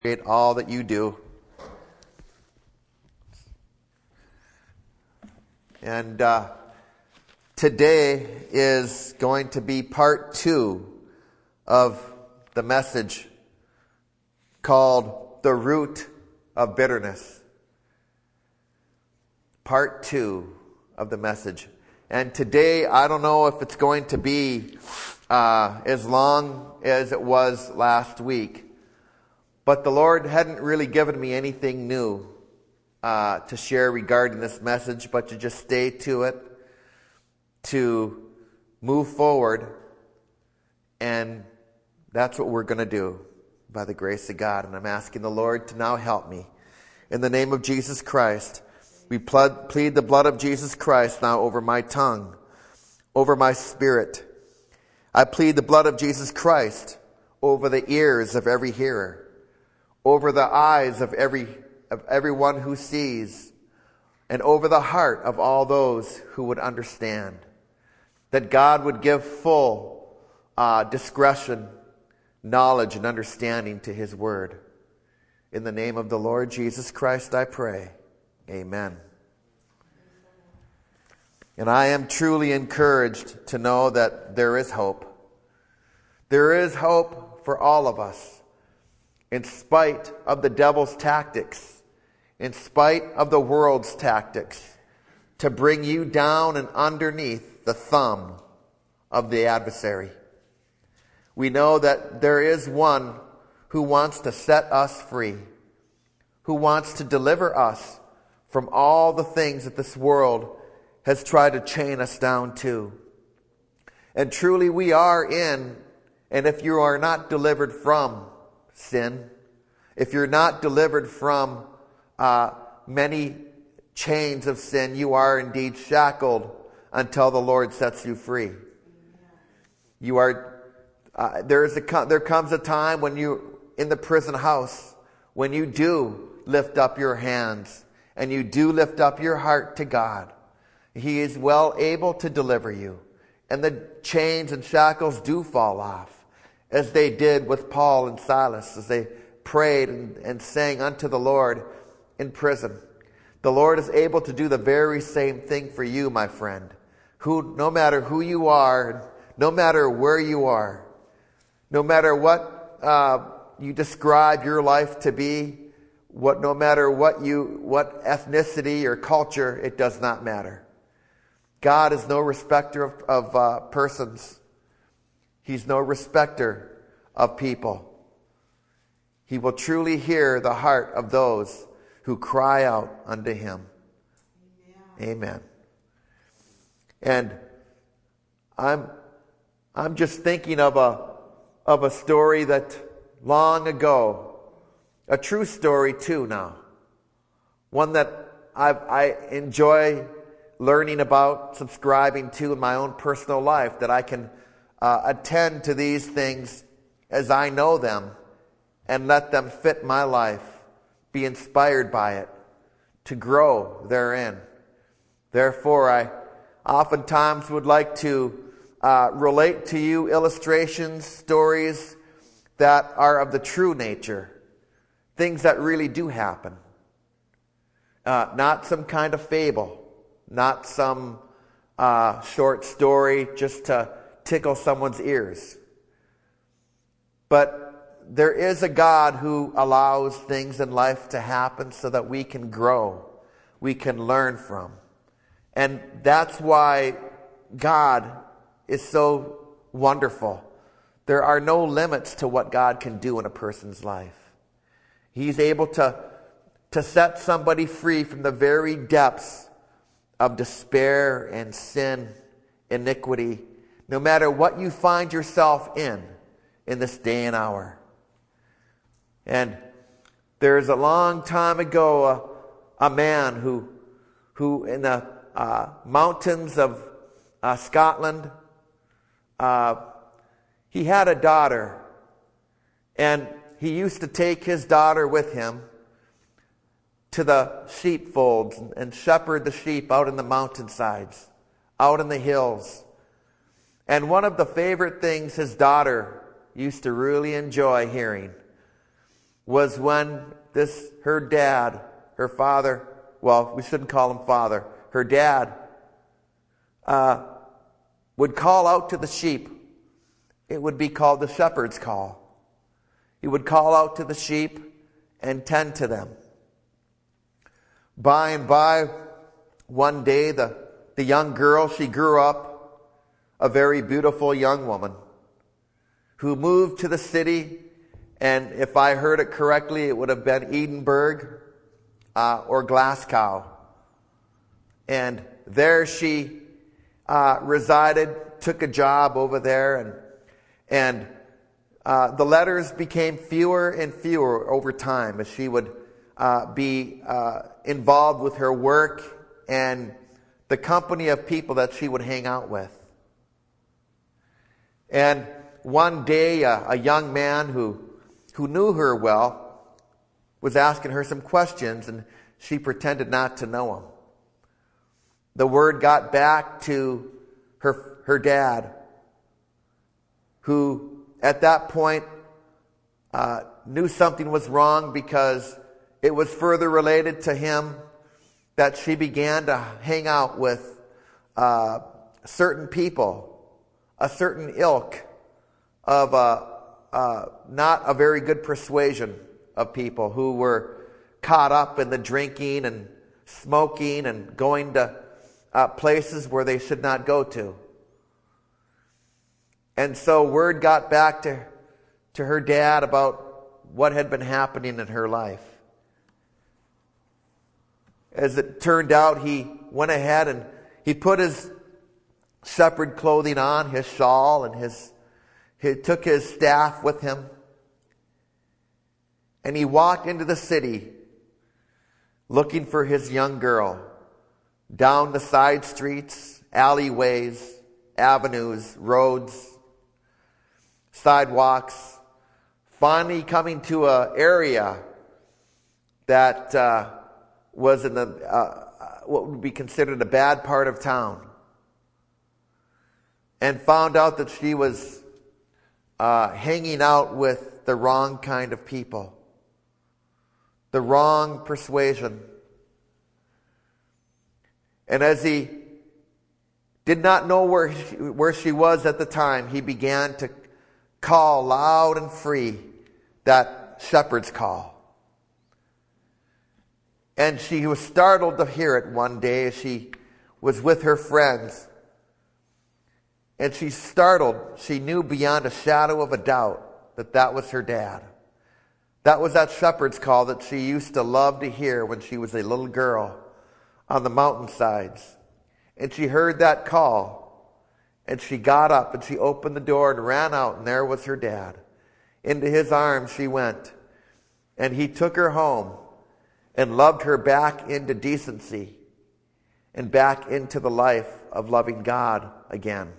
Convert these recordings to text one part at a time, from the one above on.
appreciate all that you do. And today is going to be part 2 of the message called The Root of Bitterness. Part 2 of the message. And today, I don't know if it's going to be as long as it was last week. But the Lord hadn't really given me anything new to share regarding this message, but to just stay to it, to move forward, and that's what we're going to do by the grace of God. And I'm asking the Lord to now help me. In the name of Jesus Christ, we plead the blood of Jesus Christ now over my tongue, over my spirit. I plead the blood of Jesus Christ over the ears of every hearer, over the eyes of everyone who sees, and over the heart of all those who would understand. That God would give full discretion, knowledge, and understanding to His Word. In the name of the Lord Jesus Christ I pray. Amen. And I am truly encouraged to know that there is hope. There is hope for all of us. In spite of the devil's tactics, in spite of the world's tactics, to bring you down and underneath the thumb of the adversary. We know that there is one who wants to set us free, who wants to deliver us from all the things that this world has tried to chain us down to. And truly we are in, and if you are not delivered from sin, if you're not delivered from many chains of sin, you are indeed shackled until the Lord sets you free. You are. There comes a time when you, in the prison house, when you do lift up your hands and you do lift up your heart to God. He is well able to deliver you, and the chains and shackles do fall off, as they did with Paul and Silas as they prayed and sang unto the Lord in prison. The Lord is able to do the very same thing for you, my friend, who, no matter who you are, no matter where you are, no matter what you describe your life to be, no matter what ethnicity or culture, it does not matter. God is no respecter of persons. He's no respecter of people. He will truly hear the heart of those who cry out unto Him. Amen. And I'm just thinking of a story that long ago, a true story too now, one that I enjoy learning about, subscribing to in my own personal life, that I can attend to these things as I know them and let them fit my life, be inspired by it, to grow therein. Therefore, I oftentimes would like to relate to you illustrations, stories that are of the true nature, things that really do happen. Not some kind of fable, not some short story just to tickle someone's ears. But there is a God who allows things in life to happen so that we can grow, we can learn from. And that's why God is so wonderful. There are no limits to what God can do in a person's life. He's able to set somebody free from the very depths of despair and sin, iniquity, no matter what you find yourself in this day and hour. And there's a long time ago a man who in the mountains of Scotland, he had a daughter, and he used to take his daughter with him to the sheepfolds and shepherd the sheep out in the mountainsides, out in the hills. And one of the favorite things his daughter used to really enjoy hearing was when her dad, her father, well, we shouldn't call him father, her dad would call out to the sheep. It would be called the shepherd's call. He would call out to the sheep and tend to them. By and by, one day, the young girl, she grew up a very beautiful young woman who moved to the city, and if I heard it correctly, it would have been Edinburgh or Glasgow. And there she resided, took a job over there, and the letters became fewer and fewer over time as she would be involved with her work and the company of people that she would hang out with. And one day, a young man who knew her well was asking her some questions, and she pretended not to know him. The word got back to her dad, who at that point knew something was wrong because it was further related to him that she began to hang out with certain people, a certain ilk of not a very good persuasion of people who were caught up in the drinking and smoking and going to places where they should not go to. And so word got back to her dad about what had been happening in her life. As it turned out, he went ahead and he put his shepherd clothing on, his shawl, and he took his staff with him. And he walked into the city looking for his young girl, down the side streets, alleyways, avenues, roads, sidewalks, finally coming to an area that was in the what would be considered a bad part of town, and found out that she was hanging out with the wrong kind of people, the wrong persuasion. And as he did not know where she was at the time, he began to call loud and free that shepherd's call. And she was startled to hear it one day as she was with her friends. And she's startled. She knew beyond a shadow of a doubt that was her dad. That was that shepherd's call that she used to love to hear when she was a little girl on the mountainsides. And she heard that call, and she got up and she opened the door and ran out, and there was her dad. Into his arms she went, and he took her home and loved her back into decency and back into the life of loving God again.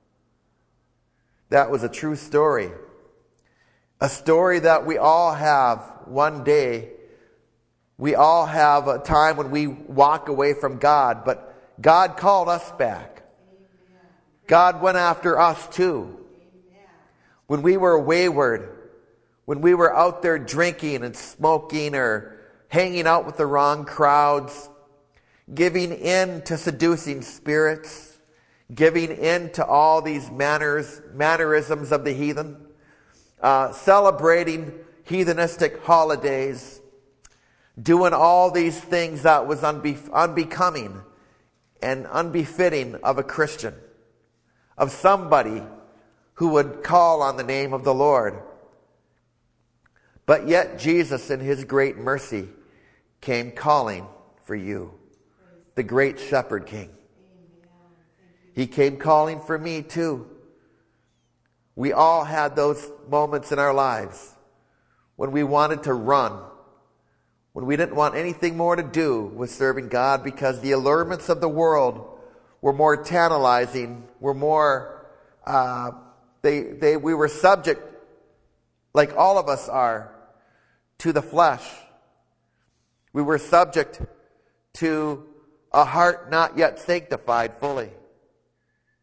That was a true story. A story that we all have one day. We all have a time when we walk away from God, but God called us back. God went after us too. When we were wayward, when we were out there drinking and smoking or hanging out with the wrong crowds, giving in to seducing spirits, giving in to all these mannerisms of the heathen, celebrating heathenistic holidays, doing all these things that was unbecoming and unbefitting of a Christian, of somebody who would call on the name of the Lord. But yet Jesus, in his great mercy, came calling for you, the great shepherd king. He came calling for me too. We all had those moments in our lives when we wanted to run, when we didn't want anything more to do with serving God because the allurements of the world were more tantalizing, were more, we were subject, like all of us are, to the flesh. We were subject to a heart not yet sanctified fully.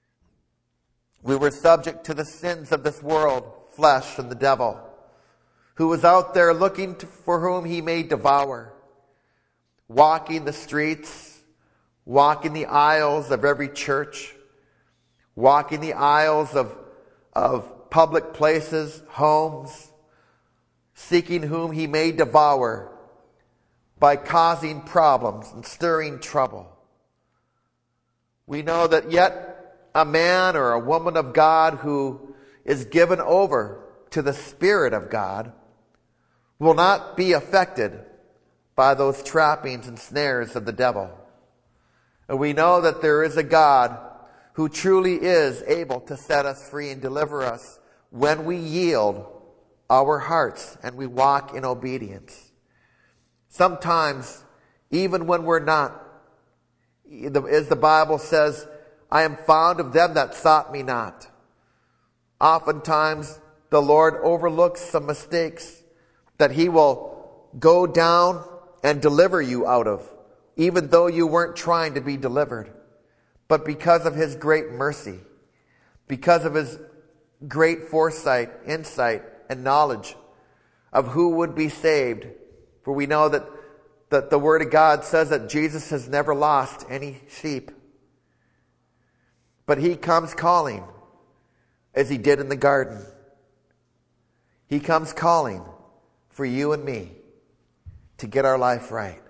We were subject to the sins of this world, flesh, and the devil, who is out there looking for whom he may devour, walking the streets, walking the aisles of every church, walking the aisles of public places, homes, seeking whom he may devour by causing problems and stirring trouble. We know that yet a man or a woman of God who is given over to the Spirit of God will not be affected by those trappings and snares of the devil. And we know that there is a God who truly is able to set us free and deliver us when we yield our hearts and we walk in obedience. Sometimes, even when we're not, as the Bible says, I am fond of them that sought me not. Oftentimes, the Lord overlooks some mistakes that he will go down and deliver you out of, even though you weren't trying to be delivered. But because of his great mercy, because of his great foresight, insight, and knowledge of who would be saved, for we know that the Word of God says that Jesus has never lost any sheep. But he comes calling, as he did in the garden. He comes calling for you and me to get our life right.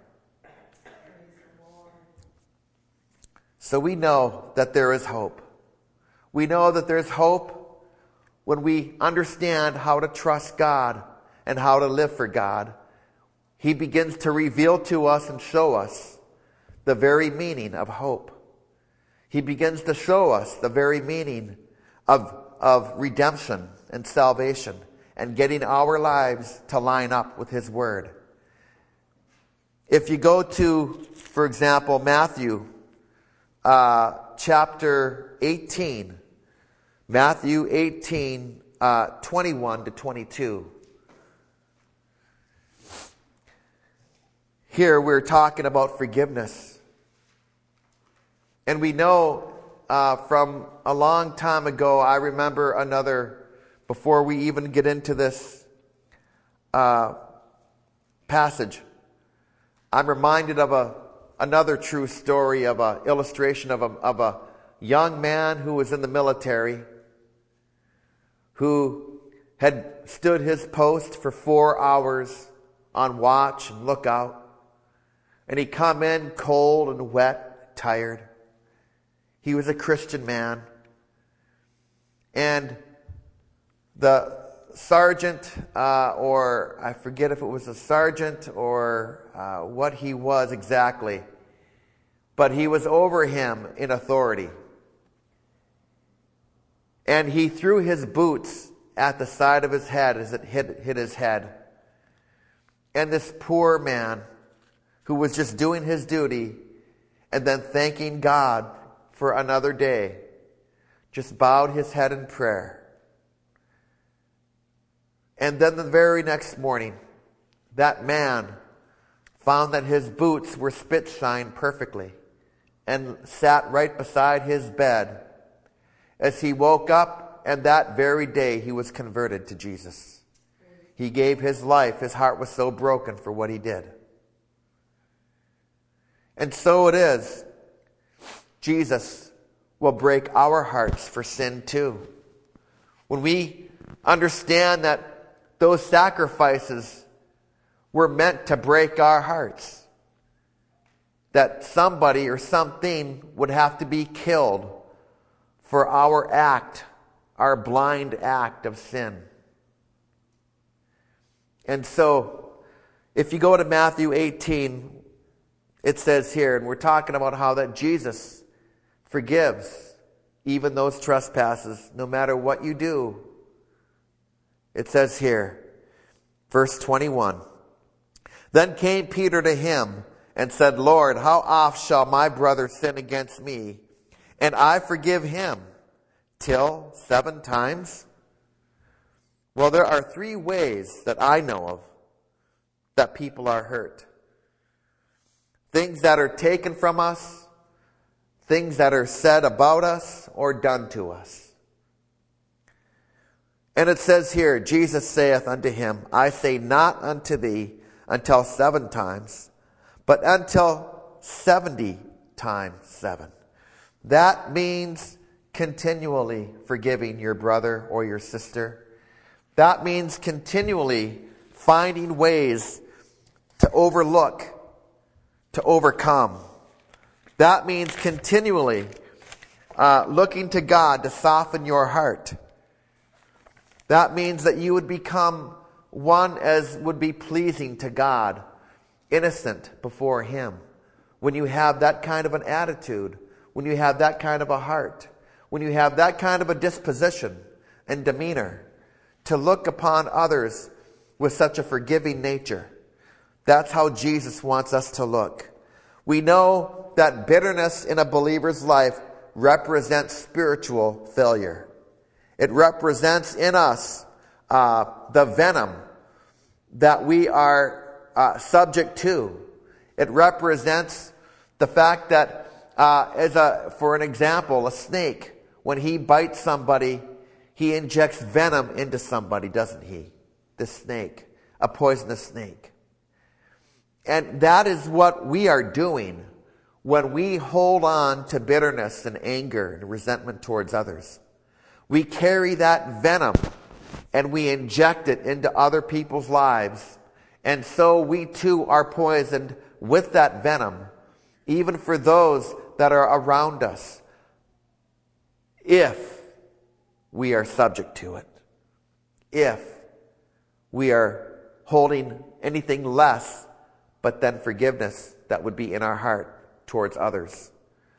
So we know that there is hope. We know that there's hope when we understand how to trust God and how to live for God. He begins to reveal to us and show us the very meaning of hope. He begins to show us the very meaning of redemption and salvation and getting our lives to line up with his word. If you go to, for example, Matthew chapter 18, Matthew 18, 21 to 22. Here we're talking about forgiveness. And we know from a long time ago, I remember before we even get into this passage, I'm reminded of another true story of an illustration of a young man who was in the military, who had stood his post for 4 hours on watch and lookout. And he come in cold and wet, tired. He was a Christian man. And the sergeant, or I forget if it was a sergeant or what he was exactly, but he was over him in authority. And he threw his boots at the side of his head as it hit his head. And this poor man, who was just doing his duty and then thanking God for another day, just bowed his head in prayer. And then the very next morning, that man found that his boots were spit-shined perfectly and sat right beside his bed as he woke up, and that very day he was converted to Jesus. He gave his life. His heart was so broken for what he did. And so it is. Jesus will break our hearts for sin too. When we understand that those sacrifices were meant to break our hearts, that somebody or something would have to be killed for our act, our blind act of sin. And so, if you go to Matthew 18, it says here, and we're talking about how that Jesus forgives even those trespasses, no matter what you do. It says here, verse 21, Then came Peter to him and said, Lord, how oft shall my brother sin against me, and I forgive him? Till 7 times? Well, there are 3 ways that I know of that people are hurt. Things that are taken from us, things that are said about us or done to us. And it says here, Jesus saith unto him, I say not unto thee until 7 times, but until 70 times 7. That means continually forgiving your brother or your sister. That means continually finding ways to overlook, to overcome. That means continually looking to God to soften your heart. That means that you would become one as would be pleasing to God, innocent before Him. When you have that kind of an attitude, when you have that kind of a heart, when you have that kind of a disposition and demeanor to look upon others with such a forgiving nature, that's how Jesus wants us to look. We know that bitterness in a believer's life represents spiritual failure. It represents in us the venom that we are subject to. It represents the fact that, for an example, a snake, when he bites somebody, he injects venom into somebody, doesn't he? The snake, a poisonous snake. And that is what we are doing when we hold on to bitterness and anger and resentment towards others. We carry that venom and we inject it into other people's lives. And so we too are poisoned with that venom, even for those that are around us, if we are subject to it. If we are holding anything less but then forgiveness that would be in our heart towards others.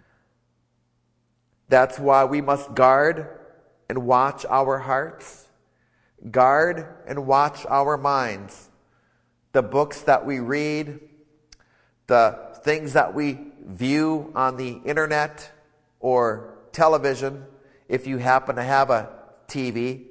That's why we must guard and watch our hearts, guard and watch our minds. The books that we read, the things that we view on the internet or television, if you happen to have a TV,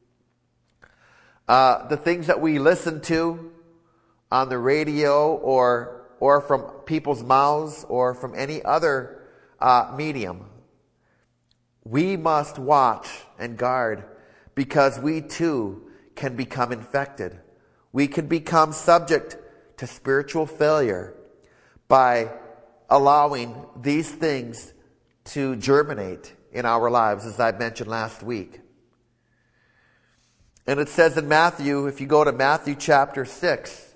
the things that we listen to on the radio or from people's mouths or from any other medium. We must watch and guard, because we too can become infected. We can become subject to spiritual failure by allowing these things to germinate in our lives, as I mentioned last week. And it says in Matthew, if you go to Matthew chapter 6,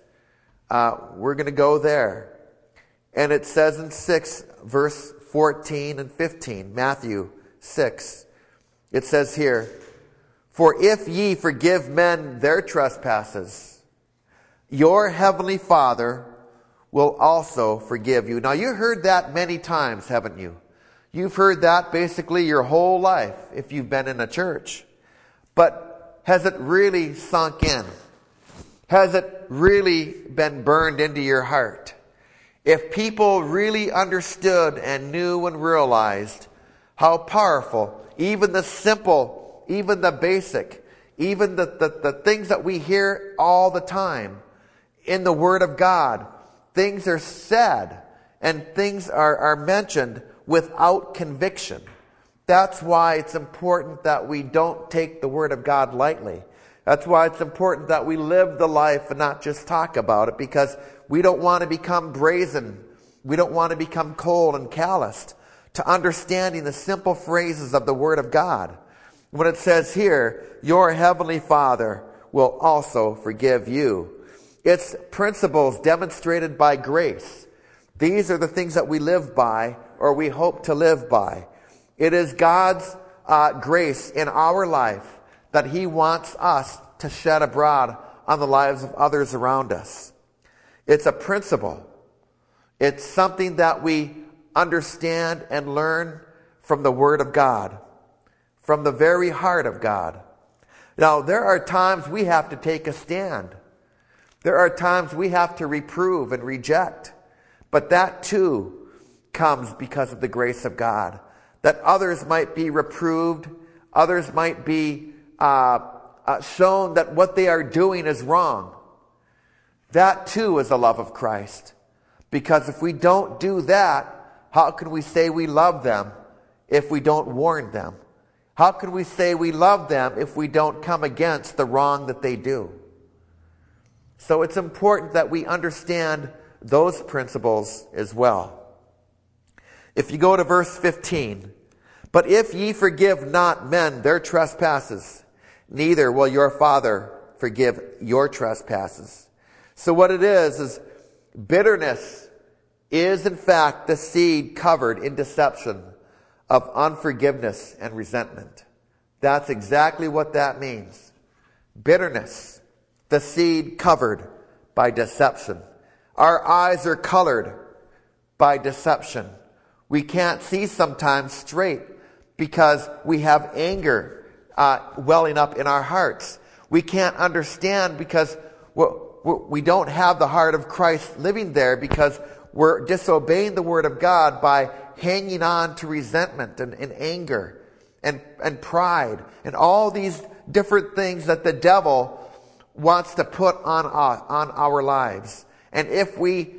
we're going to go there. And it says in 6, verse 14 and 15, Matthew 6, it says here, For if ye forgive men their trespasses, your heavenly Father will also forgive you. Now you heard that many times, haven't you? You've heard that basically your whole life if you've been in a church. But has it really sunk in? Has it really been burned into your heart? If people really understood and knew and realized how powerful, even the simple, even the basic, even the things that we hear all the time in the Word of God, things are said and things are mentioned without conviction. That's why it's important that we don't take the Word of God lightly. That's why it's important that we live the life and not just talk about it, because we don't want to become brazen. We don't want to become cold and calloused to understanding the simple phrases of the Word of God. When it says here, your heavenly Father will also forgive you. It's principles demonstrated by grace. These are the things that we live by, or we hope to live by. It is God's grace in our life that He wants us to shed abroad on the lives of others around us. It's a principle. It's something that we understand and learn from the Word of God, from the very heart of God. Now, there are times we have to take a stand. There are times we have to reprove and reject. But that too comes because of the grace of God. That others might be reproved, others might be shown that what they are doing is wrong. That too is the love of Christ. Because if we don't do that, how can we say we love them if we don't warn them? How can we say we love them if we don't come against the wrong that they do? So it's important that we understand those principles as well. If you go to verse 15, but if ye forgive not men their trespasses, neither will your Father forgive your trespasses. So what it is bitterness is in fact the seed covered in deception of unforgiveness and resentment. That's exactly what that means. Bitterness, the seed covered by deception. Our eyes are colored by deception. We can't see sometimes straight because we have anger welling up in our hearts. We can't understand because we don't have the heart of Christ living there, because we're disobeying the Word of God by hanging on to resentment and anger and pride and all these different things that the devil wants to put on our lives. And if we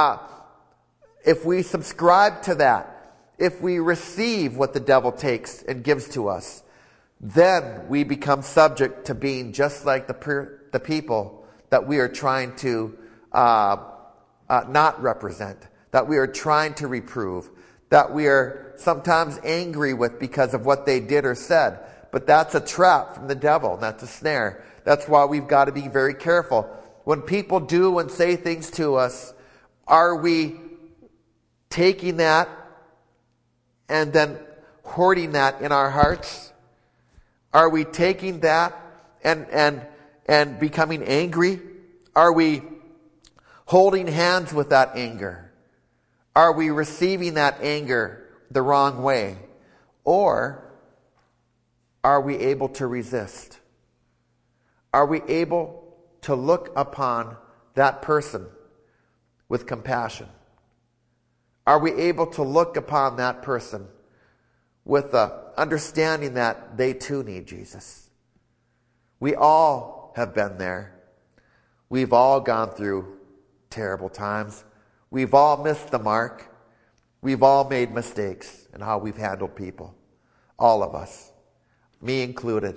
subscribe to that, if we receive what the devil takes and gives to us, then we become subject to being just like the people that we are trying to not represent, that we are trying to reprove, that we are sometimes angry with because of what they did or said. But that's a trap from the devil. That's a snare. That's why we've got to be very careful. When people do and say things to us, are we taking that and then hoarding that in our hearts? Are we taking that and becoming angry? Are we holding hands with that anger? Are we receiving that anger the wrong way? Or are we able to resist? Are we able to look upon that person with compassion? Are we able to look upon that person with the understanding that they too need Jesus? We all have been there. We've all gone through terrible times. We've all missed the mark. We've all made mistakes in how we've handled people. All of us. Me included.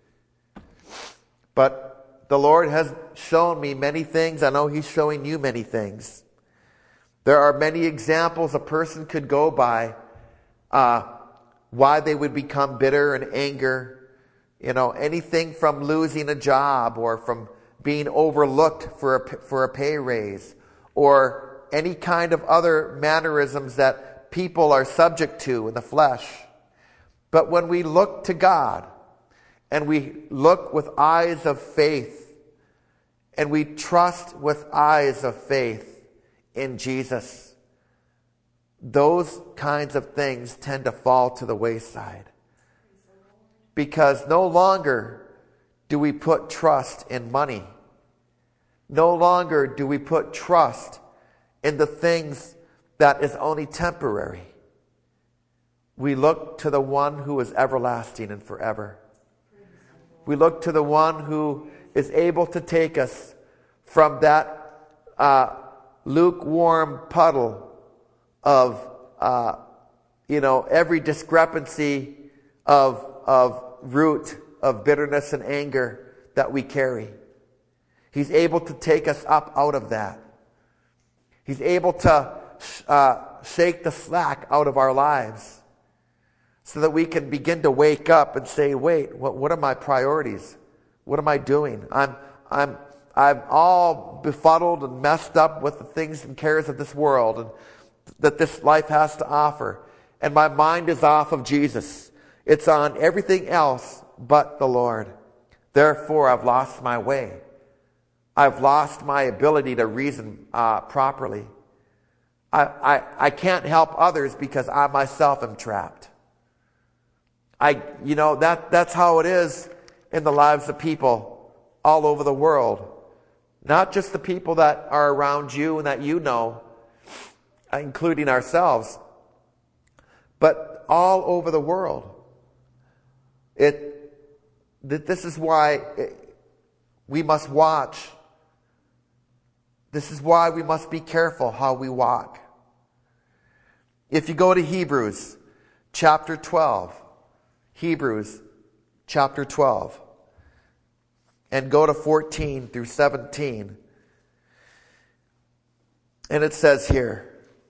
But the Lord has shown me many things. I know He's showing you many things. There are many examples a person could go by why they would become bitter and anger. You know, anything from losing a job, or from being overlooked for a pay raise, or any kind of other mannerisms that people are subject to in the flesh. But when we look to God, and we look with eyes of faith, and we trust with eyes of faith in Jesus, those kinds of things tend to fall to the wayside. Because no longer do we put trust in money. No longer do we put trust in the things that is only temporary. We look to the one who is everlasting and forever. We look to the one who is able to take us from that lukewarm puddle of every discrepancy of root of bitterness and anger that we carry. He's able to take us up out of that. He's able to shake the slack out of our lives, so that we can begin to wake up and say, wait, what are my priorities? What am I doing? I'm all befuddled and messed up with the things and cares of this world and that this life has to offer. And my mind is off of Jesus. It's on everything else but the Lord. Therefore, I've lost my way. I've lost my ability to reason properly. I can't help others because I myself am trapped. That's how it is in the lives of people all over the world. Not just the people that are around you and that you know, including ourselves, but all over the world. This is why we must watch. This is why we must be careful how we walk. If you go to Hebrews chapter 12, Hebrews chapter 12 and go to 14 through 17. And it says here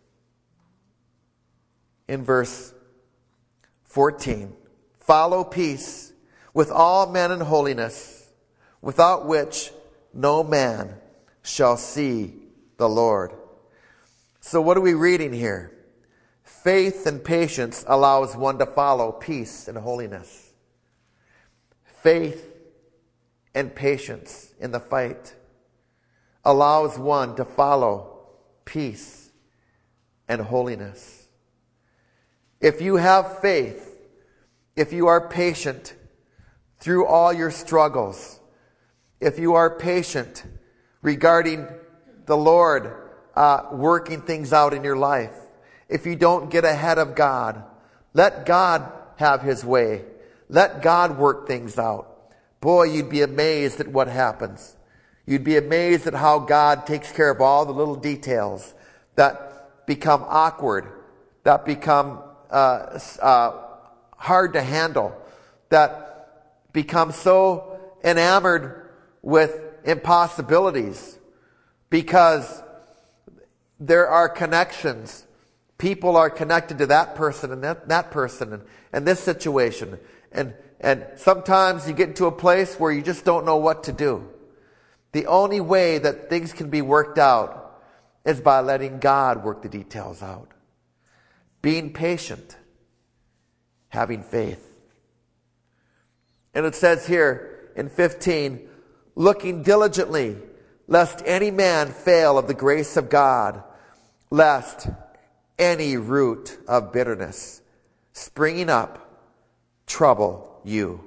in verse 14, "Follow peace with all men and holiness, without which no man shall see the Lord." So what are we reading here? Faith and patience allows one to follow peace and holiness. Faith and patience in the fight allows one to follow peace and holiness. If you have faith, if you are patient through all your struggles, if you are patient regarding the Lord working things out in your life, if you don't get ahead of God, let God have His way. Let God work things out. Boy, you'd be amazed at what happens. You'd be amazed at how God takes care of all the little details that become awkward, that become hard to handle, that become so enamored with impossibilities because there are connections. People are connected to that person and that person and this situation. And sometimes you get into a place where you just don't know what to do. The only way that things can be worked out is by letting God work the details out. Being patient. Having faith. And it says here in 15, "Looking diligently, lest any man fail of the grace of God, lest any root of bitterness springing up trouble you."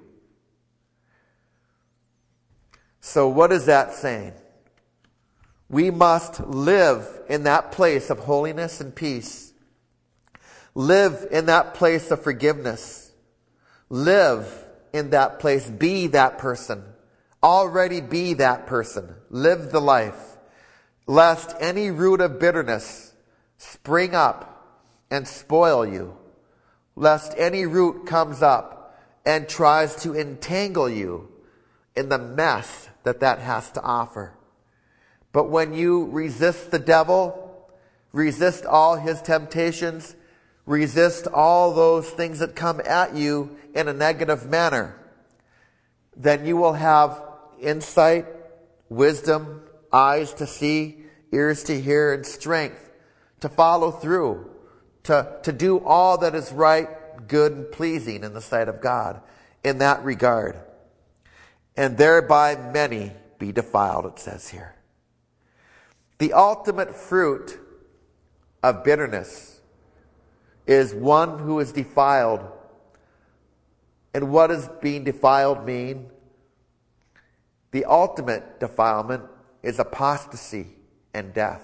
So what is that saying? We must live in that place of holiness and peace. Live in that place of forgiveness. Live in that place. Be that person. Already be that person. Live the life. Lest any root of bitterness spring up and spoil you. Lest any root comes up and tries to entangle you in the mess that has to offer. But when you resist the devil, resist all his temptations, resist all those things that come at you in a negative manner, then you will have insight, wisdom, eyes to see, ears to hear, and strength to follow through, to do all that is right, good, and pleasing in the sight of God in that regard. And thereby many be defiled, it says here. The ultimate fruit of bitterness is one who is defiled. And what does being defiled mean? The ultimate defilement is apostasy and death.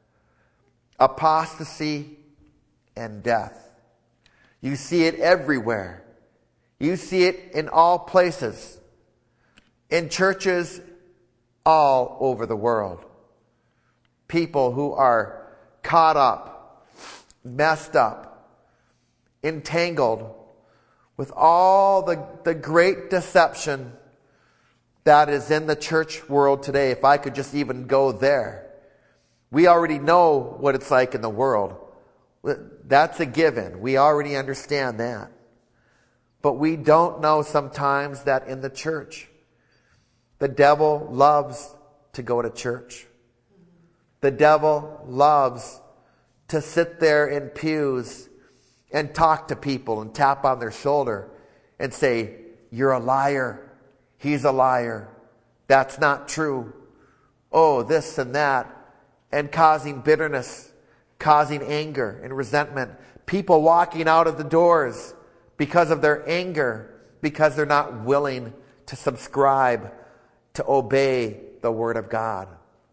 Apostasy and death. You see it everywhere. You see it in all places. In churches all over the world. People who are caught up, messed up, entangled with all the great deception that is in the church world today. If I could just even go there. We already know what it's like in the world. That's a given. We already understand that. But we don't know sometimes that in the church, the devil loves to go to church. The devil loves to sit there in pews and talk to people and tap on their shoulder and say, "You're a liar. He's a liar. That's not true. Oh, this and that." And causing bitterness, causing anger and resentment. People walking out of the doors because of their anger, because they're not willing to subscribe, to obey the Word of God.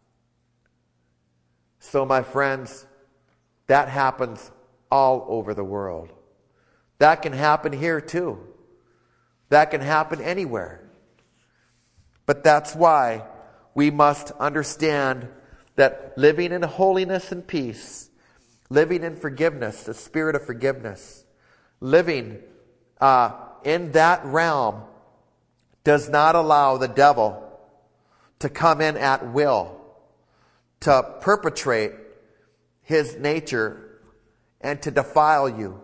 So my friends, that happens all over the world. That can happen here too. That can happen anywhere. But that's why we must understand that living in holiness and peace, living in forgiveness, the spirit of forgiveness, living in that realm does not allow the devil to come in at will, to perpetrate his nature and to defile you.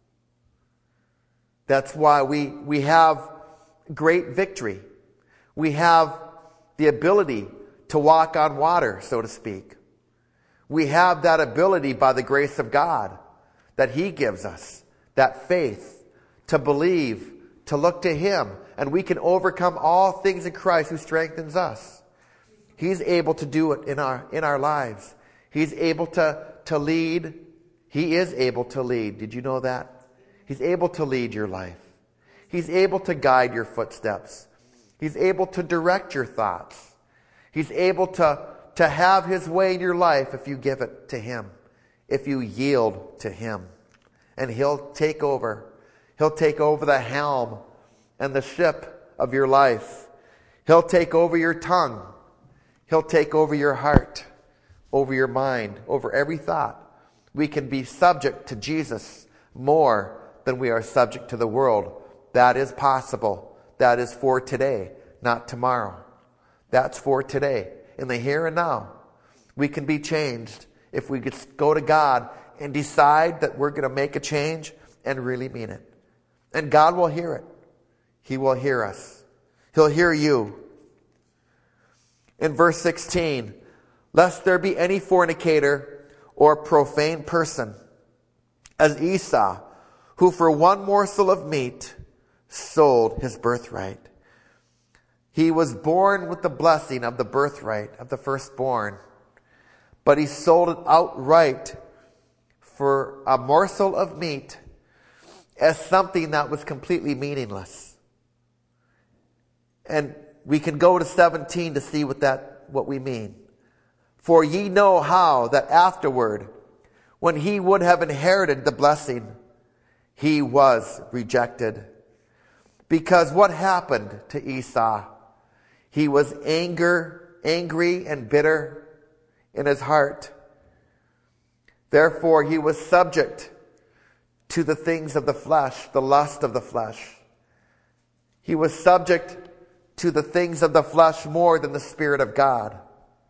That's why we have great victory. We have the ability to walk on water, so to speak. We have that ability by the grace of God that He gives us, that faith to believe, to look to Him, and we can overcome all things in Christ who strengthens us. He's able to do it in our lives. He's able to lead. He is able to lead. Did you know that? He's able to lead your life. He's able to guide your footsteps. He's able to direct your thoughts. He's able to have His way in your life if you give it to Him, if you yield to Him. And He'll take over. He'll take over the helm and the ship of your life. He'll take over your tongue. He'll take over your heart, over your mind, over every thought. We can be subject to Jesus more than we are subject to the world. That is possible. That is for today, not tomorrow. That's for today. In the here and now, we can be changed if we just go to God and decide that we're going to make a change and really mean it. And God will hear it. He will hear us. He'll hear you. In verse 16, lest there be any fornicator or profane person, as Esau, who for one morsel of meat sold his birthright. He was born with the blessing of the birthright of the firstborn, but he sold it outright for a morsel of meat as something that was completely meaningless. And we can go to 17 to see what we mean. For ye know how that afterward, when he would have inherited the blessing, he was rejected. Because what happened to Esau? He was angry and bitter in his heart. Therefore he was subject to the things of the flesh, the lust of the flesh. He was subject to the things of the flesh more than the Spirit of God.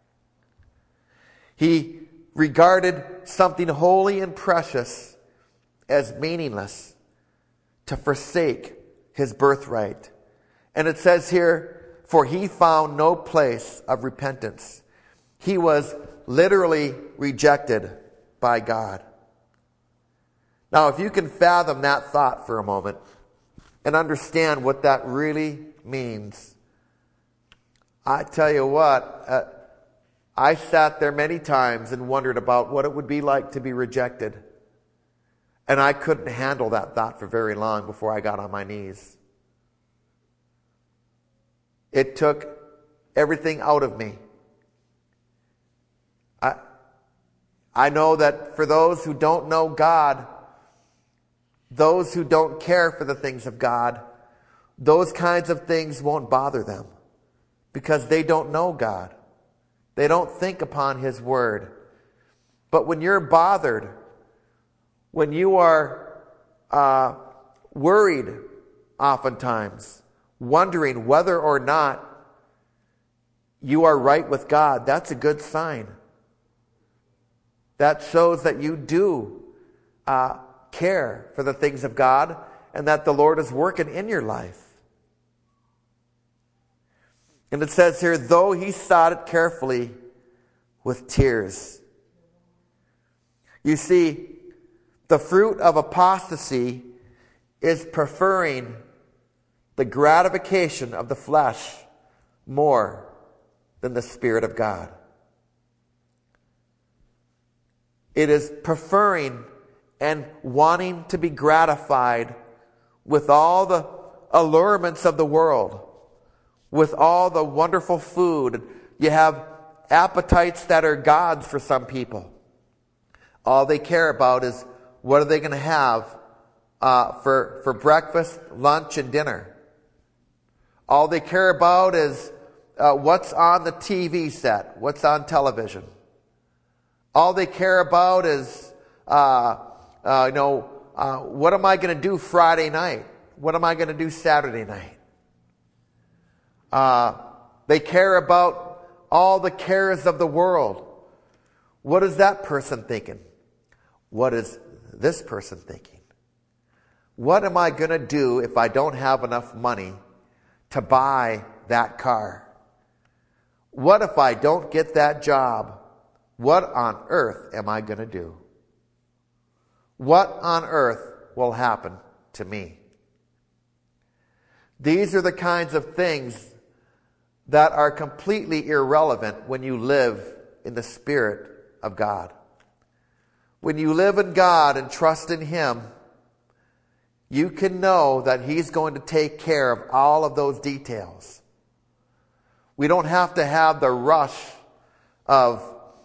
He regarded something holy and precious as meaningless to forsake his birthright. And it says here, for he found no place of repentance. He was literally rejected by God. Now, if you can fathom that thought for a moment and understand what that really means, I tell you what, I sat there many times and wondered about what it would be like to be rejected. And I couldn't handle that thought for very long before I got on my knees. It took everything out of me. I know that for those who don't know God, those who don't care for the things of God, those kinds of things won't bother them because they don't know God. They don't think upon His Word. But when you're bothered, when you are worried oftentimes, wondering whether or not you are right with God, that's a good sign. That shows that you do care for the things of God and that the Lord is working in your life. And it says here, though he sought it carefully with tears. You see, the fruit of apostasy is preferring the gratification of the flesh more than the Spirit of God. It is preferring and wanting to be gratified with all the allurements of the world, with all the wonderful food. You have appetites that are gods for some people. All they care about is what are they going to have for breakfast, lunch, and dinner. All they care about is what's on the TV set, what's on television. All they care about is, what am I going to do Friday night? what am I going to do Saturday night? They care about all the cares of the world. What is that person thinking? What is this person thinking? What am I going to do if I don't have enough money to buy that car? What if I don't get that job? What on earth am I going to do? What on earth will happen to me? These are the kinds of things that are completely irrelevant when you live in the Spirit of God. When you live in God and trust in Him, you can know that He's going to take care of all of those details. We don't have to have the rush of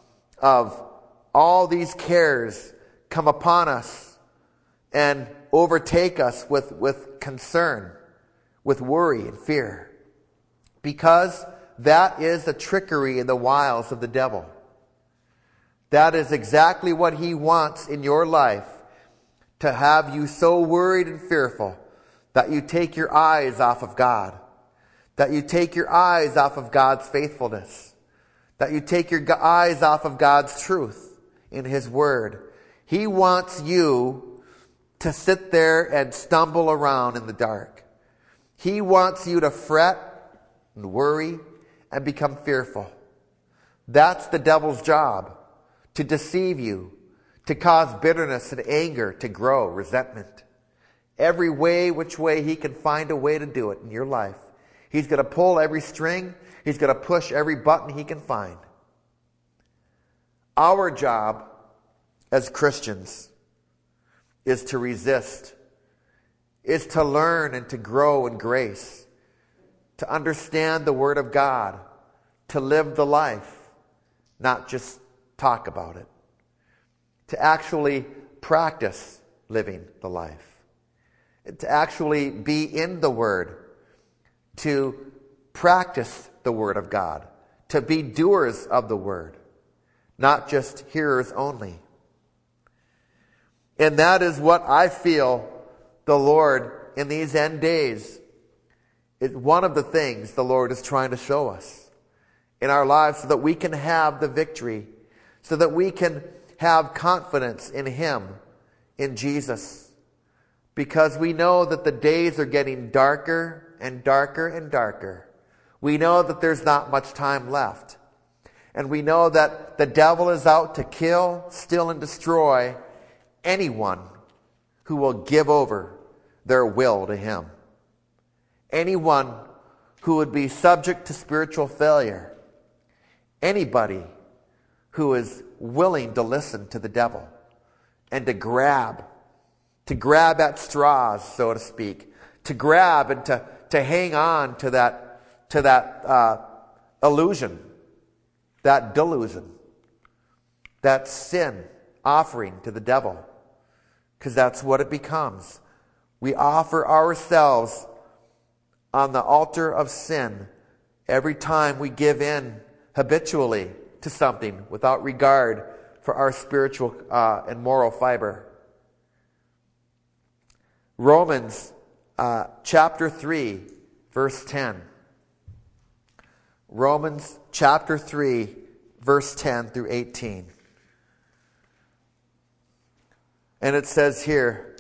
all these cares come upon us and overtake us with concern, with worry and fear. Because that is the trickery and the wiles of the devil. That is exactly what he wants in your life, to have you so worried and fearful that you take your eyes off of God, that you take your eyes off of God's faithfulness, that you take your eyes off of God's truth in His Word. He wants you to sit there and stumble around in the dark. He wants you to fret and worry and become fearful. That's the devil's job, to deceive you, to cause bitterness and anger to grow, resentment. Every way, which way he can find a way to do it in your life. He's going to pull every string. He's going to push every button he can find. Our job as Christians is to resist, is to learn and to grow in grace, to understand the Word of God, to live the life, not just talk about it, to actually practice living the life, to actually be in the Word, to practice the Word of God, to be doers of the Word, not just hearers only. And that is what I feel the Lord in these end days, is one of the things the Lord is trying to show us in our lives, so that we can have the victory, so that we can have confidence in Him, in Jesus. Because we know that the days are getting darker and darker and darker. We know that there's not much time left. And we know that the devil is out to kill, steal, and destroy anyone who will give over their will to him. Anyone who would be subject to spiritual failure. Anybody who is willing to listen to the devil and to grab at straws, so to speak, to grab and to hang on to that illusion, that delusion, that sin offering to the devil, because that's what it becomes. We offer ourselves on the altar of sin every time we give in habitually to something without regard for our spiritual and moral fiber. Romans chapter 3, verse 10. Romans chapter 3, verse 10 through 18. And it says here,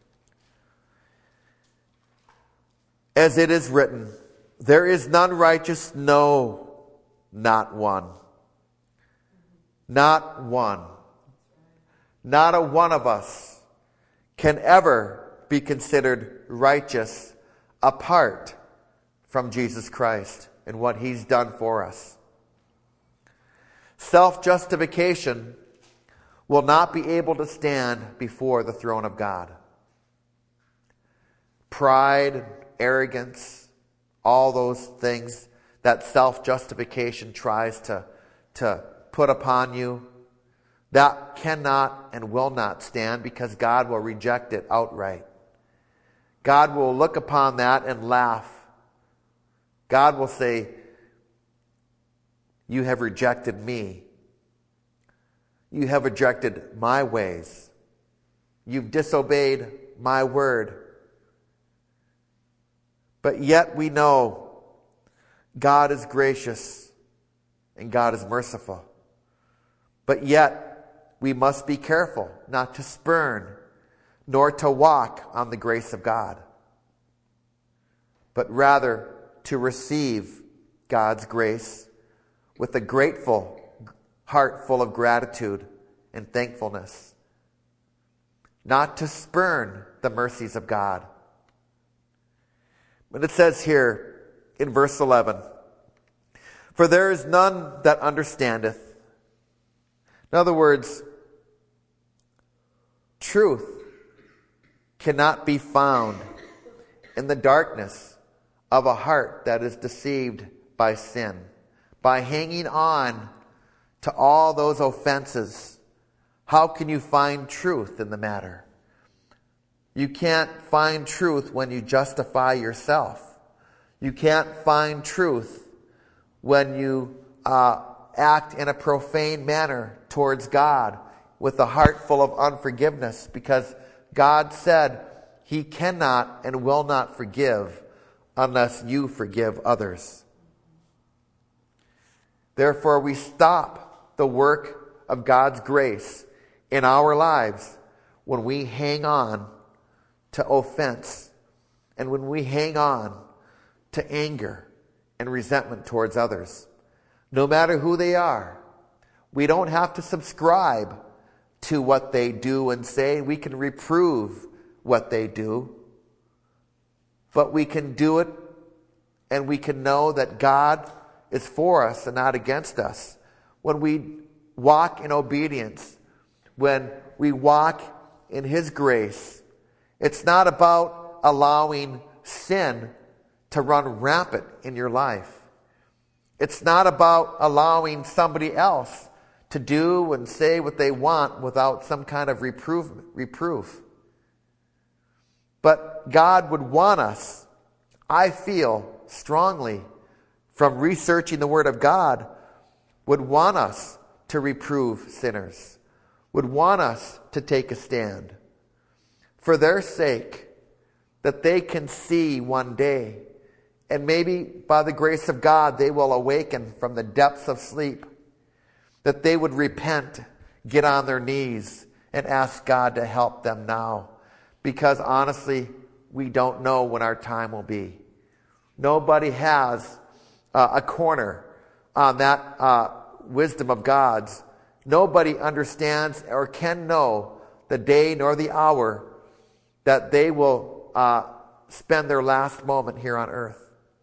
as it is written, there is none righteous, no, not one. Not one. Not a one of us can ever be considered righteous apart from Jesus Christ and what He's done for us. Self-justification will not be able to stand before the throne of God. Pride, arrogance, all those things that self-justification tries to put upon you, that cannot and will not stand, because God will reject it outright. God will look upon that and laugh. God will say, you have rejected me. You have rejected my ways. You've disobeyed my word. But yet we know God is gracious and God is merciful. But yet we must be careful not to spurn nor to walk on the grace of God, but rather to receive God's grace with a grateful heart full of gratitude and thankfulness. Not to spurn the mercies of God. But it says here in verse 11, "For there is none that understandeth." In other words, truth cannot be found in the darkness of a heart that is deceived by sin, by hanging on to all those offenses. How can you find truth in the matter? You can't find truth when you justify yourself. You can't find truth when you act in a profane manner towards God with a heart full of unforgiveness, because God said He cannot and will not forgive unless you forgive others. Therefore, we stop the work of God's grace in our lives when we hang on to offense and when we hang on to anger and resentment towards others, no matter who they are. We don't have to subscribe to what they do and say. We can reprove what they do, but we can do it and we can know that God is for us and not against us. When we walk in obedience, when we walk in His grace, it's not about allowing sin to run rampant in your life. It's not about allowing somebody else to do and say what they want without some kind of reproof. But God would want us, I feel strongly from researching the Word of God, would want us to reprove sinners, would want us to take a stand for their sake, that they can see one day, and maybe by the grace of God they will awaken from the depths of sleep, that they would repent, get on their knees, and ask God to help them now. Because honestly, we don't know when our time will be. Nobody has a corner on that wisdom of God's. Nobody understands or can know the day nor the hour that they will spend their last moment here on earth.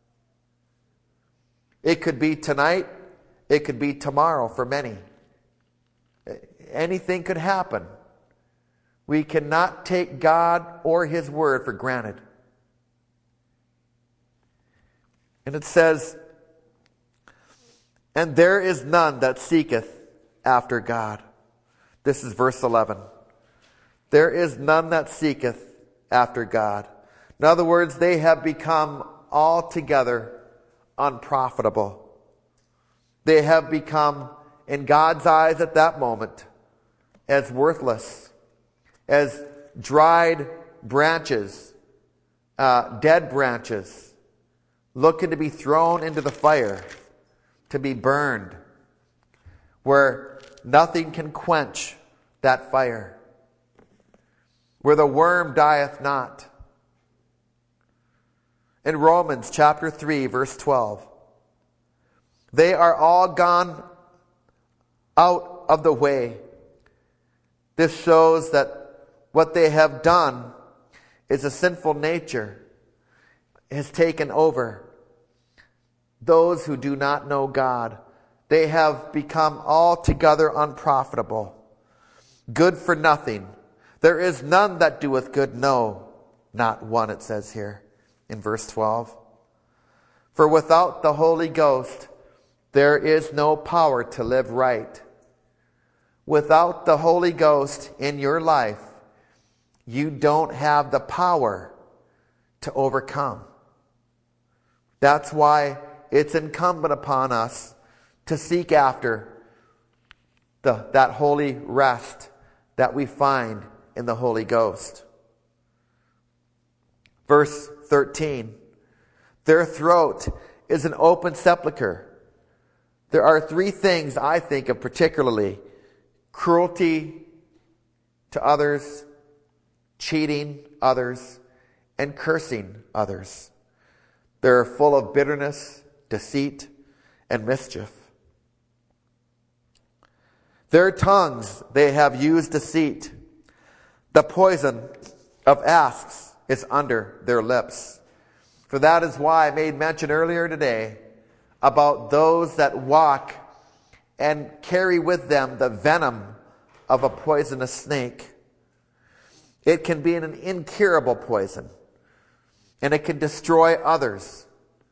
It could be tonight. It could be tomorrow for many. Anything could happen. We cannot take God or His Word for granted. And it says, "And there is none that seeketh after God." This is verse 11. There is none that seeketh after God. In other words, they have become altogether unprofitable. They have become, in God's eyes at that moment, as worthless, as dried branches, dead branches, looking to be thrown into the fire, to be burned, where nothing can quench that fire, where the worm dieth not. In Romans chapter 3, verse 12, "They are all gone out of the way." This shows that what they have done is a sinful nature has taken over. Those who do not know God, they have become altogether unprofitable, good for nothing. There is none that doeth good, no, not one, it says here in verse 12. For without the Holy Ghost, there is no power to live right. Without the Holy Ghost in your life, you don't have the power to overcome. That's why it's incumbent upon us to seek after that holy rest that we find in the Holy Ghost. Verse 13, Their throat is an open sepulcher. There are three things I think of particularly: cruelty to others, cheating others, and cursing others. They're full of bitterness, deceit, and mischief. Their tongues they have used deceit. The poison of asps is under their lips. For that is why I made mention earlier today about those that walk and carry with them the venom of a poisonous snake. It can be an incurable poison, and it can destroy others.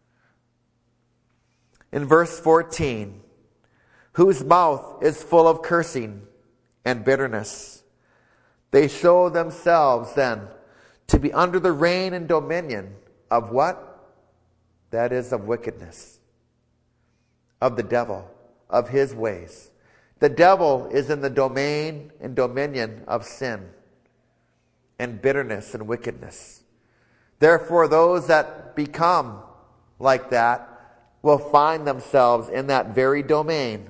In verse 14, whose mouth is full of cursing and bitterness. They show themselves then to be under the reign and dominion of what? That is, of wickedness, of the devil, of his ways. The devil is in the domain and dominion of sin and bitterness and wickedness. Therefore, those that become like that will find themselves in that very domain,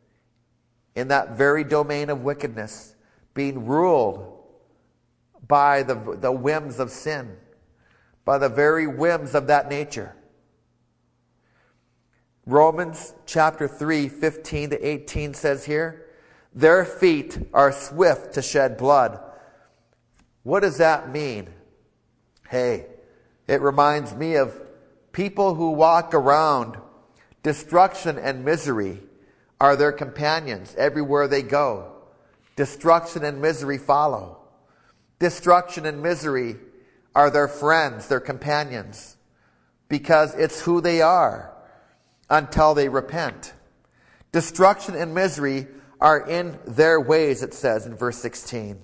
of wickedness, being ruled by the whims of sin, by the very whims of that nature. Romans chapter 3, 15 to 18 says here, their feet are swift to shed blood. What does that mean? Hey, it reminds me of people who walk around. Destruction and misery are their companions everywhere they go. Destruction and misery follow. Destruction and misery are their friends, their companions, because it's who they are until they repent. Destruction and misery are in their ways, it says in verse 16.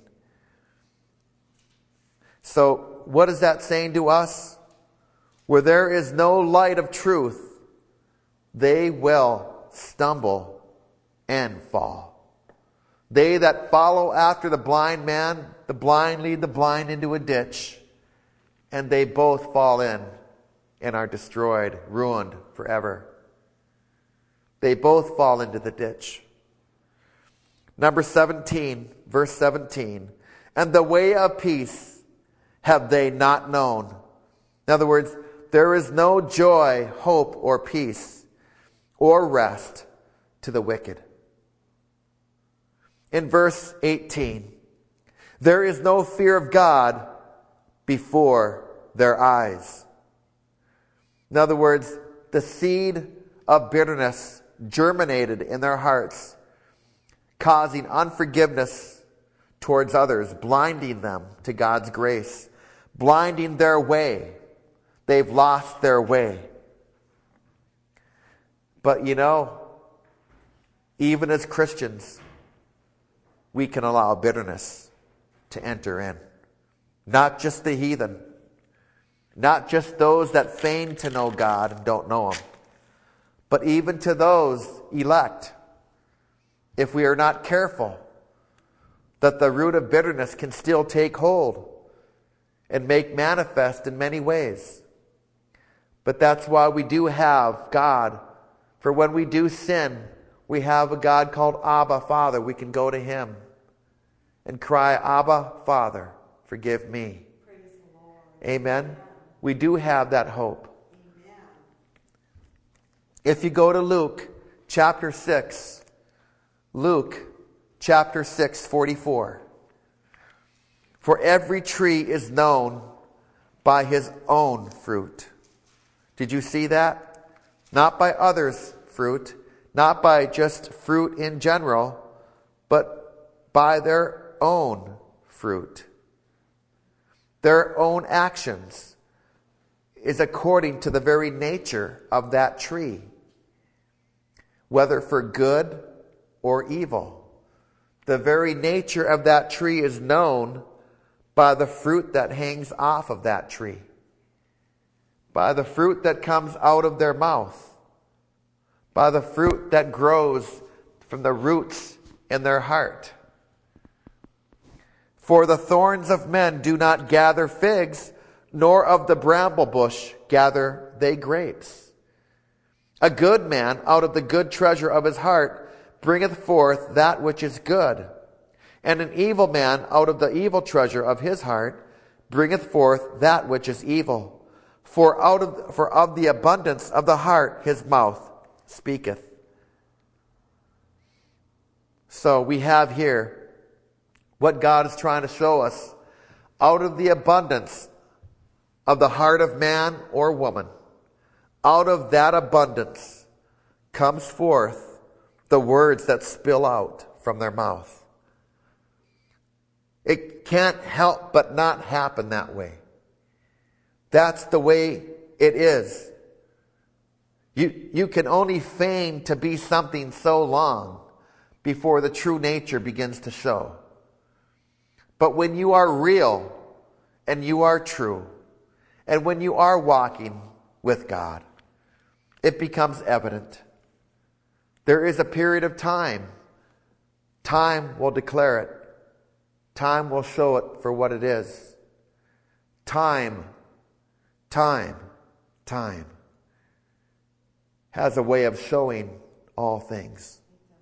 So, what is that saying to us? Where there is no light of truth, they will stumble and fall. They that follow after the blind man, the blind lead the blind into a ditch, and they both fall in and are destroyed, ruined forever. They both fall into the ditch. Number 17, verse 17. And the way of peace have they not known. In other words, there is no joy, hope, or peace, or rest to the wicked. In verse 18, there is no fear of God before their eyes. In other words, the seed of bitterness germinated in their hearts, causing unforgiveness towards others, blinding them to God's grace, blinding their way. They've lost their way. But even as Christians, we can allow bitterness to enter in. Not just the heathen, not just those that feign to know God and don't know Him, but even to those elect. If we are not careful, that the root of bitterness can still take hold and make manifest in many ways. But that's why we do have God. For when we do sin, we have a God called Abba, Father. We can go to Him and cry, Abba, Father, forgive me. Praise the Lord. Amen. Amen. We do have that hope. Amen. If you go to Luke chapter 6, Luke chapter 6, 44. For every tree is known by his own fruit. Did you see that? Not by others' fruit, not by just fruit in general, but by their own fruit. Their own actions is according to the very nature of that tree, whether for good or evil. The very nature of that tree is known by the fruit that hangs off of that tree, by the fruit that comes out of their mouth, by the fruit that grows from the roots in their heart. For the thorns of men do not gather figs, nor of the bramble bush gather they grapes. A good man out of the good treasure of his heart bringeth forth that which is good, and an evil man out of the evil treasure of his heart bringeth forth that which is evil. For of the abundance of the heart his mouth speaketh. So we have here what God is trying to show us. Out of the abundance of the heart of man or woman, out of that abundance comes forth the words that spill out from their mouth. It can't help but not happen that way. That's the way it is. You can only feign to be something so long before the true nature begins to show. But when you are real and you are true, and when you are walking with God, it becomes evident. There is a period of time. Time will declare it. Time will show it for what it is. Time has a way of showing all things.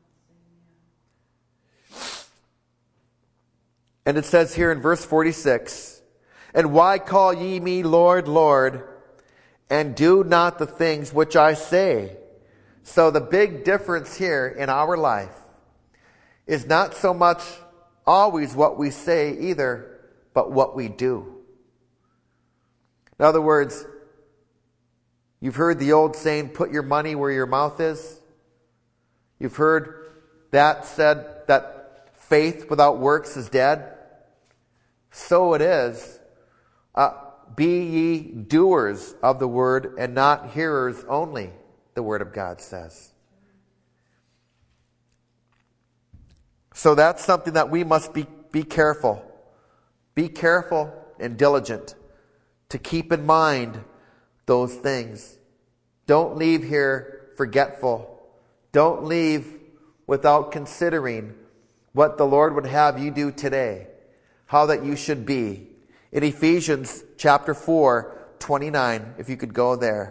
And it says here in verse 46, "And why call ye me Lord, Lord, and do not the things which I say?" So the big difference here in our life is not so much always what we say either, but what we do. In other words, you've heard the old saying, put your money where your mouth is. You've heard that said, that faith without works is dead. So it is. Be ye doers of the word and not hearers only, the word of God says. So that's something that we must be careful. Be careful and diligent to keep in mind those things. Don't leave here forgetful. Don't leave without considering what the Lord would have you do today. How that you should be. In Ephesians chapter 4, 29, if you could go there.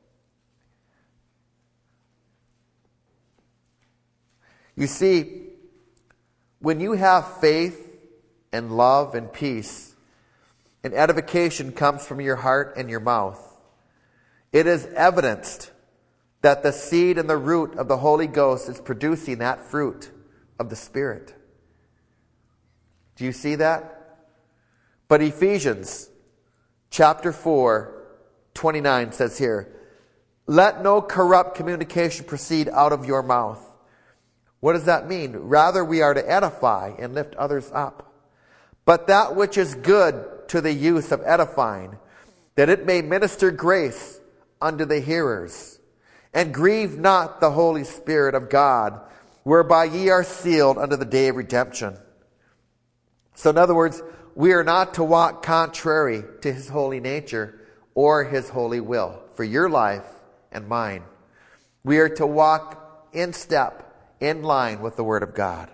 You see, when you have faith and love and peace, and edification comes from your heart and your mouth, it is evidenced that the seed and the root of the Holy Ghost is producing that fruit of the Spirit. Do you see that? But Ephesians chapter 4, 29 says here, "Let no corrupt communication proceed out of your mouth." What does that mean? Rather, we are to edify and lift others up. "But that which is good to the use of edifying, that it may minister grace unto the hearers. And grieve not the Holy Spirit of God, whereby ye are sealed unto the day of redemption." So in other words, we are not to walk contrary to His holy nature or His holy will for your life and mine. We are to walk in step, in line with the Word of God.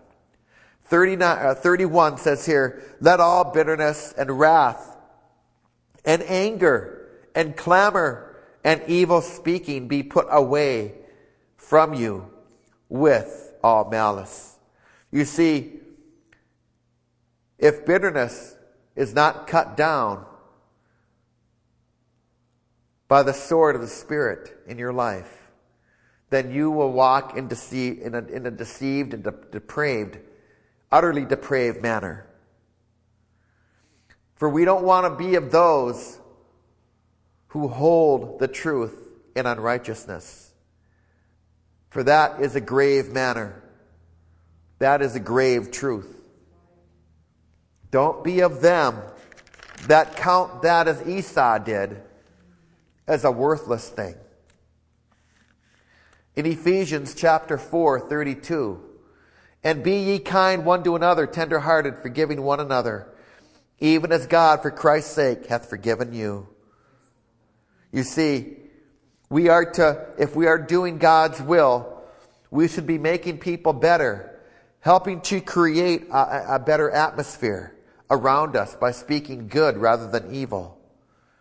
31 says here, "Let all bitterness and wrath and anger and clamor and evil speaking be put away from you with all malice." You see, if bitterness is not cut down by the sword of the Spirit in your life, then you will walk in a deceived and depraved, utterly depraved manner. For we don't want to be of those who hold the truth in unrighteousness. For that is a grave manner. That is a grave truth. Don't be of them that count that, as Esau did, as a worthless thing. In Ephesians chapter 4, 32, "And be ye kind one to another, tender-hearted, forgiving one another, even as God for Christ's sake hath forgiven you." You see, if we are doing God's will, we should be making people better, helping to create a better atmosphere around us by speaking good rather than evil.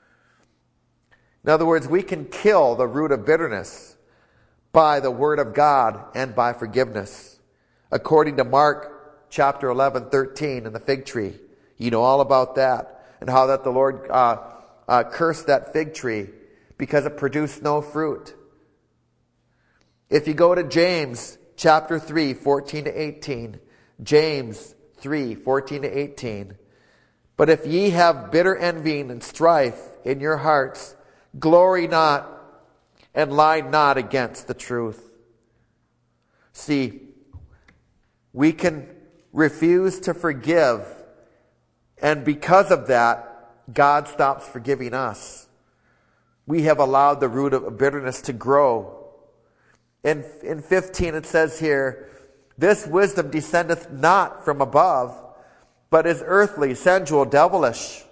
In other words, we can kill the root of bitterness by the word of God and by forgiveness. According to Mark chapter 11:13 and the fig tree. You know all about that and how that the Lord cursed that fig tree because it produced no fruit. If you go to James chapter 3, 14 to 18, James 3, 14 to 18, but if ye have bitter envying and strife in your hearts, glory not and lie not against the truth. See, we can refuse to forgive, and because of that, God stops forgiving us. We have allowed the root of bitterness to grow. In 15 it says here, this wisdom descendeth not from above, but is earthly, sensual, devilish.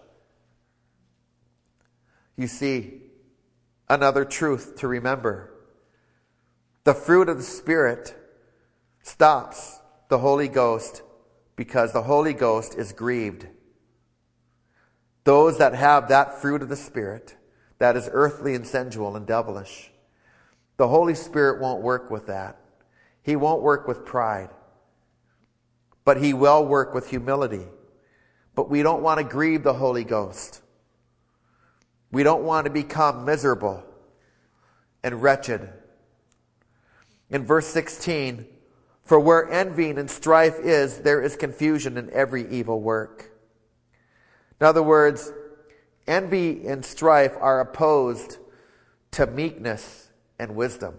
You see, another truth to remember. The fruit of the Spirit stops the Holy Ghost because the Holy Ghost is grieved. Those that have that fruit of the Spirit, that is earthly and sensual and devilish, the Holy Spirit won't work with that. He won't work with pride. But He will work with humility. But we don't want to grieve the Holy Ghost. We don't want to become miserable and wretched. In verse 16, for where envying and strife is, there is confusion in every evil work. In other words, envy and strife are opposed to meekness and wisdom.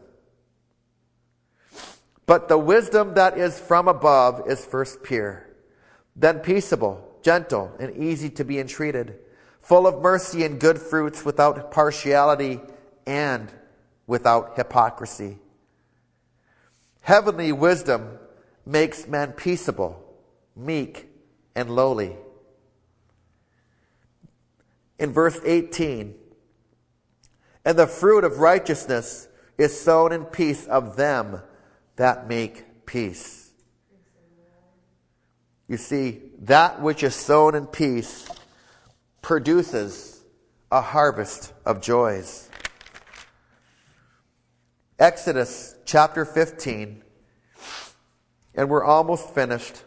But the wisdom that is from above is first pure, then peaceable, gentle, and easy to be entreated, full of mercy and good fruits, without partiality and without hypocrisy. Heavenly wisdom makes men peaceable, meek, and lowly. In verse 18, and the fruit of righteousness is sown in peace of them that make peace. You see, that which is sown in peace produces a harvest of joys. Exodus chapter 15, and we're almost finished.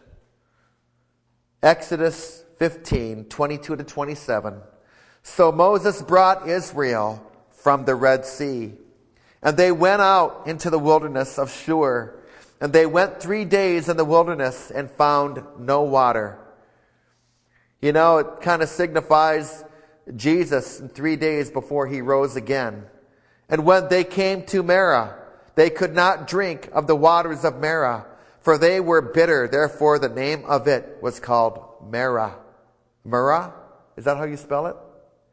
Exodus 15, 22 to 27. So Moses brought Israel from the Red Sea, and they went out into the wilderness of Shur, and they went 3 days in the wilderness and found no water. You know, it kind of signifies Jesus in 3 days before He rose again. And when they came to Marah, they could not drink of the waters of Marah, for they were bitter. Therefore the name of it was called Marah. Marah? Is that how you spell it?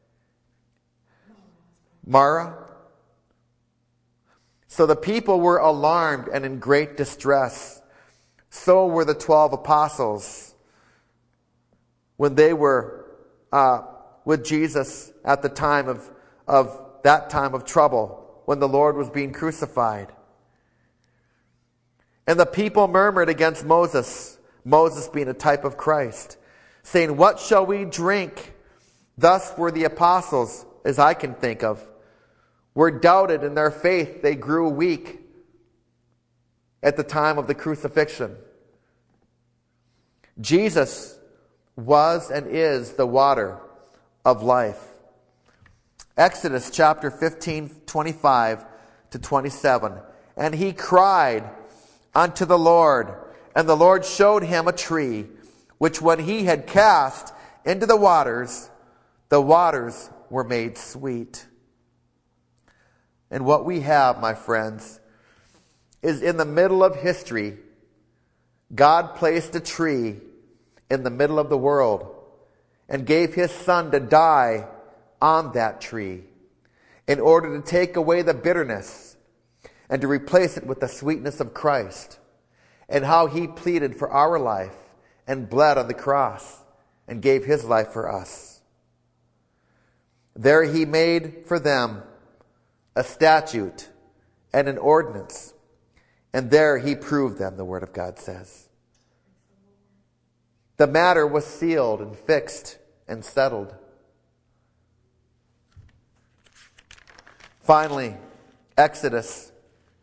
Marah? So the people were alarmed and in great distress. So were the 12 apostles when they were with Jesus at the time of that time of trouble, when the Lord was being crucified. And the people murmured against Moses, Moses being a type of Christ, saying, what shall we drink? Thus were the apostles, as I can think of, were doubted in their faith. They grew weak at the time of the crucifixion. Jesus was and is the water of life. Exodus chapter 15, 25 to 27. And he cried unto the Lord, and the Lord showed him a tree, which when he had cast into the waters were made sweet. And what we have, my friends, is in the middle of history, God placed a tree in the middle of the world and gave His Son to die on that tree in order to take away the bitterness and to replace it with the sweetness of Christ, and how He pleaded for our life and bled on the cross and gave His life for us. There He made for them a statute and an ordinance, and there He proved them, the Word of God says. The matter was sealed and fixed and settled. Finally, Exodus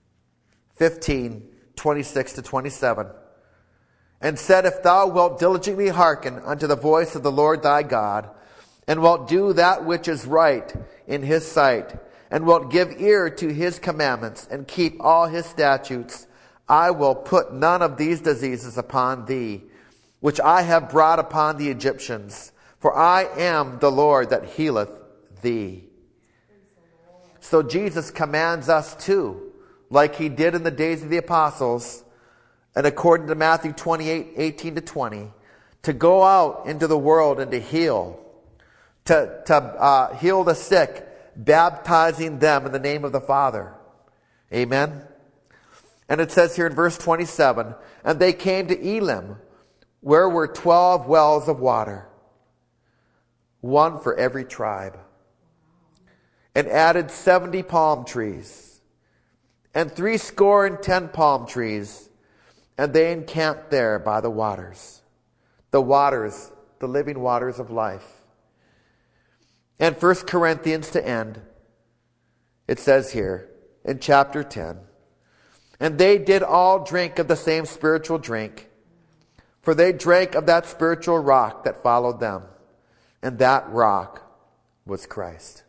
15:26-27. And said, If thou wilt diligently hearken unto the voice of the Lord thy God, and wilt do that which is right in his sight, and wilt give ear to his commandments, and keep all his statutes, I will put none of these diseases upon thee, which I have brought upon the Egyptians. For I am the Lord that healeth thee. So Jesus commands us too, like he did in the days of the apostles, and according to Matthew 28:18-20, to go out into the world and to heal, to heal the sick, baptizing them in the name of the Father. Amen. And it says here in verse 27, and they came to Elim, where were 12 wells of water, one for every tribe, and added 70 palm trees, and 70 palm trees, and they encamped there by the waters, the living waters of life. And 1 Corinthians to end, it says here in chapter 10, and they did all drink of the same spiritual drink, for they drank of that spiritual rock that followed them, and that rock was Christ.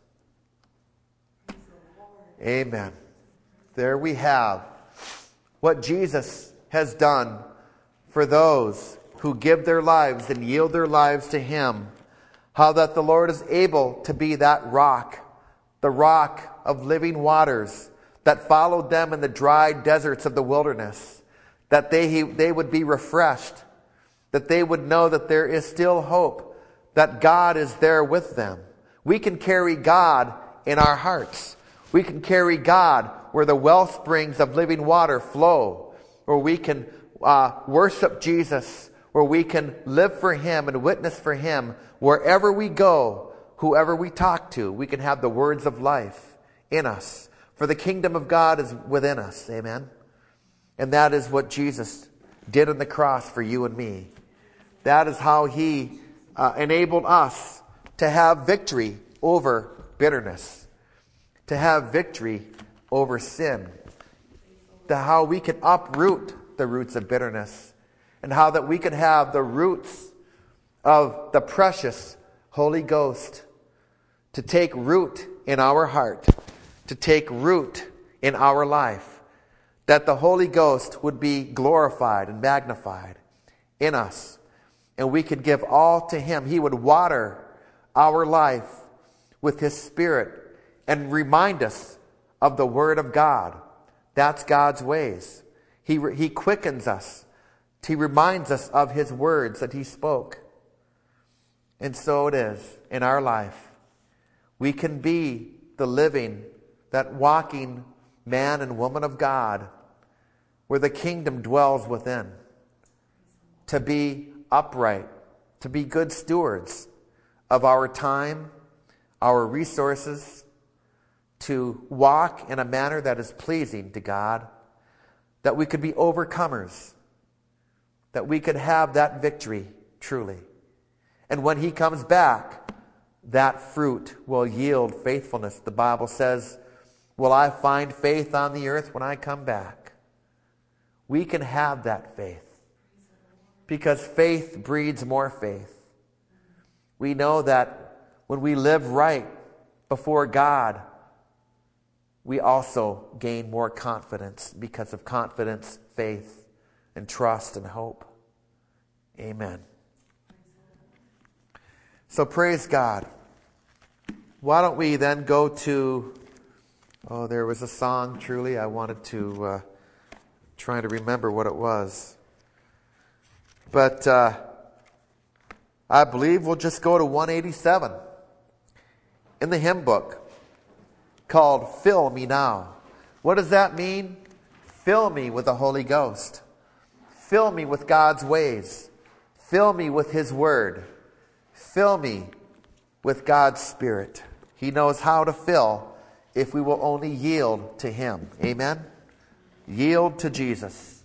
Amen. There we have what Jesus has done for those who give their lives and yield their lives to him. How that the Lord is able to be that rock, the rock of living waters that followed them in the dry deserts of the wilderness, that they would be refreshed, that they would know that there is still hope, that God is there with them. We can carry God in our hearts. We can carry God where the well springs of living water flow, where we can worship Jesus, where we can live for him and witness for him. Wherever we go, whoever we talk to, we can have the words of life in us. For the kingdom of God is within us. Amen. And that is what Jesus did on the cross for you and me. That is how he enabled us to have victory over bitterness, to have victory over sin, how we can uproot the roots of bitterness, and how that we can have the roots of the precious Holy Ghost to take root in our heart, to take root in our life, that the Holy Ghost would be glorified and magnified in us, and we could give all to him. He would water our life with his Spirit and remind us of the Word of God. That's God's ways. He quickens us. He reminds us of his words that he spoke. And so it is in our life. We can be the living, that walking man and woman of God, where the kingdom dwells within. To be upright, to be good stewards of our time, our resources, to walk in a manner that is pleasing to God, that we could be overcomers, that we could have that victory truly. And when he comes back, that fruit will yield faithfulness. The Bible says, will I find faith on the earth when I come back? We can have that faith, because faith breeds more faith. We know that when we live right before God, we also gain more confidence. Because of confidence, faith, and trust and hope. Amen. So praise God. Why don't we then go to... Oh, there was a song, truly. I wanted to try to remember what it was. But I believe we'll just go to 187 in the hymn book, called Fill Me Now. What does that mean? Fill me with the Holy Ghost. Fill me with God's ways. Fill me with his word. Fill me with God's Spirit. He knows how to fill if we will only yield to him. Amen? Yield to Jesus.